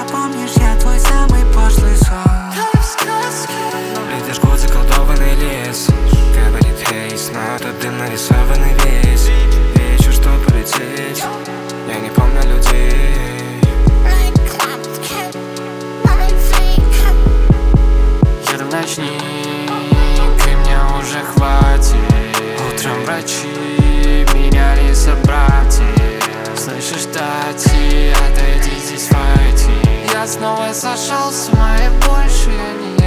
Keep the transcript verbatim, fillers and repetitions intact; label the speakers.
Speaker 1: помнишь, я твой самый пошлый сон.
Speaker 2: Летишь год, заколдованный лес. Говорит хейс, но этот дым нарисованный весь. Ищу, что полететь, я не помню людей.
Speaker 3: Еду в ночник, и мне уже хватит. Утром врачи меня не собрать. Слышишь, Тати, отойди, здесь войти. Я снова сошел с ума, и больше я не